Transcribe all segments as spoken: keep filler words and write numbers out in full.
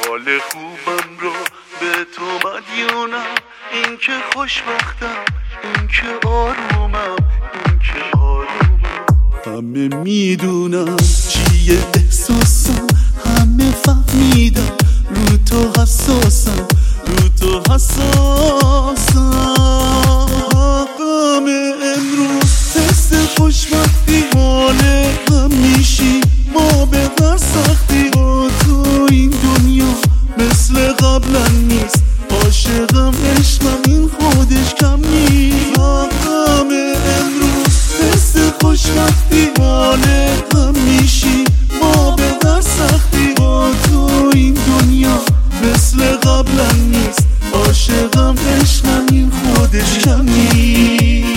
حال خوبم رو به تو مدیونم، این که خوشبختم، این که آرومم، این که آرومم. همه میدونم چیه احساسم، همه فهمیدم رو تو حساسم، رو تو حساسم. غم امروز حس خوشبختی مال هم میشی، ما به هر سختی با تو این دنیا مثل قبلا نیست. عاشقم عشقم این خودش کم نیست. غم امروز حس خوشبختی مال هم میشی، ما به هر سختی با تو این دنیا مثل قبلا نیست. عاشقم عشقم این خودش کم نیست.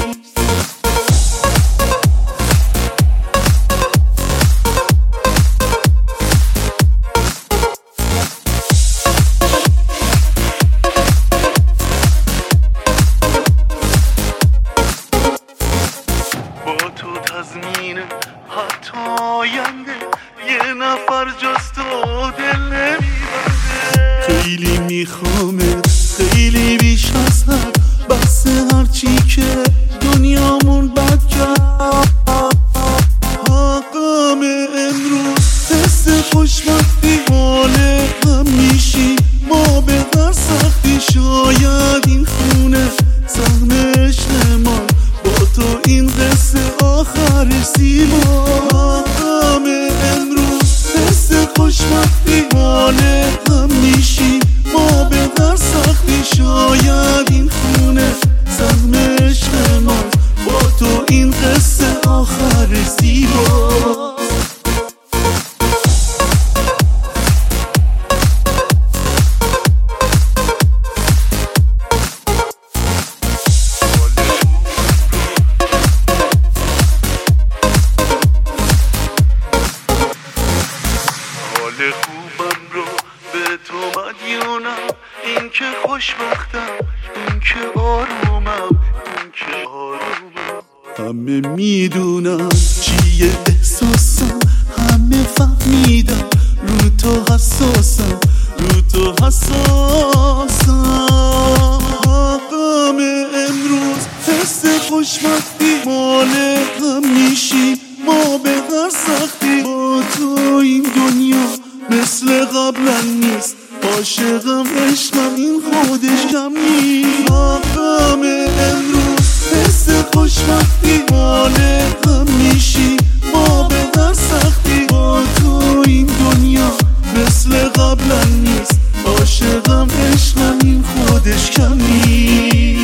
تضمینه حتی آینده یه نفر جز تو دل نمیبنده. خیلی میخوامه خیلی بیش از حد، بس هرچی که دنیامون بد کرد. غم امروز حس خوشبختی مال هم میشی، ما به هر سختی شاید این خونه سهم اجتماع با تو این قصه آخر سیما. غم امروز حس خوشبختی مال هم میشی، ما به هر سختی شاید این خونه سهم اجتماع با تو این قصه آخر زیبا. خوبم رو به تو مدیونم، این که خوشبختم، این که آرومم، این که آرومم. همه میدونم چیه احساسم، همه فهمیدم رو تو حساسم، رو تو حساسم. غم امروز حس خوشبختی مال هم میشی، ما به هر سختی با تو این دنیا مثل قبلا نیست. عاشقم عشقم این خودش کم نیست. غم امروز حس خوشبختی مال هم میشی، ما به هر سختی با تو این دنیا مثل قبلا نیست. عاشقم عشقم این خودش کم نیست.